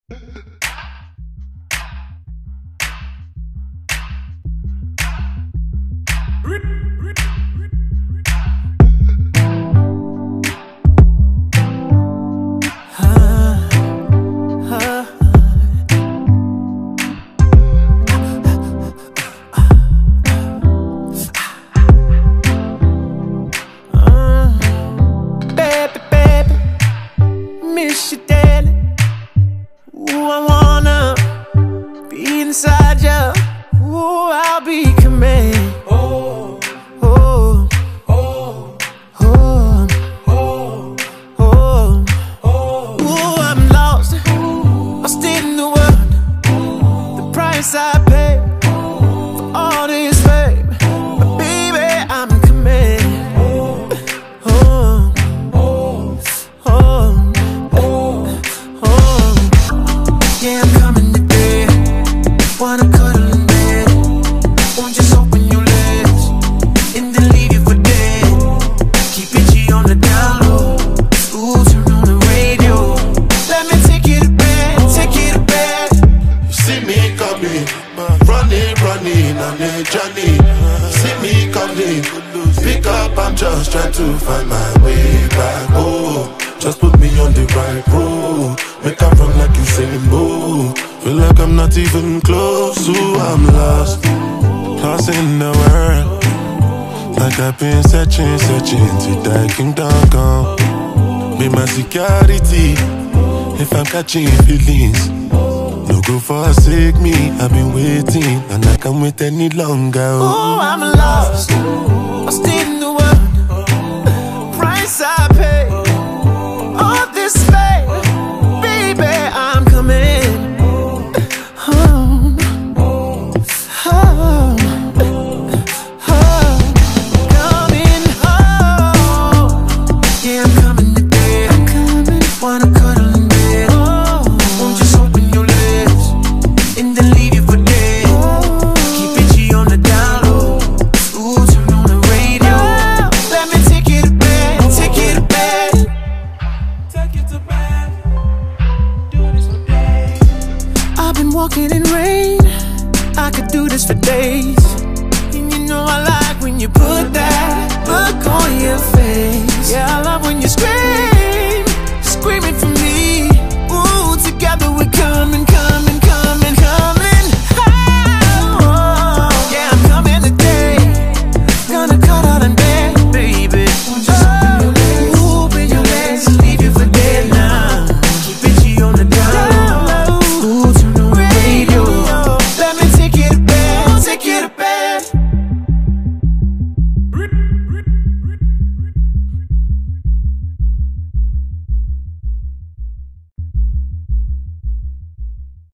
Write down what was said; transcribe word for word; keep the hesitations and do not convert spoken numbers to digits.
Miss you, darling. Ooh, I wanna be inside you. Ooh, I'll be coming. Oh, oh, oh, oh, oh, oh, oh. Ooh, I'm lost, lost in the world. The price I pay for all this fame, but baby, I'm coming. Oh, oh, oh. Yeah, I'm coming today. Wanna cuddle in bed. Won't just open your legs and then leave you for dead. Keep it G on the down low. Ooh, turn on the radio. Let me take you to bed, take you to bed. You see me coming, running, running on the journey. You see me coming, pick up, I'm just trying to find my way back. Oh, just put me on the right road. Make I run like Usain Bolt. Feel like I'm not even close to I'm lost, lost in the world. Like I've been searching, searching till that kingdom come. Be my security if I'm catching feelings. No go forsake me, I've been waiting and I can't wait any longer. Oh, I'm lost, lost in the world. Price I pay, all this fame. Baby, I'm coming home, home, home, coming home. Yeah, I'm coming today. I'm coming. Wanna cuddle in bed. Oh, won't just open your legs and then leave you for dead. Oh, keep it G on the down low. Ooh, turn on the radio. Oh, let me take you to bed, take you to bed, take you to bed. I've been walking in rain, I could do this for days. And you know I like when you put that look on your face. Yeah, I love when you scream.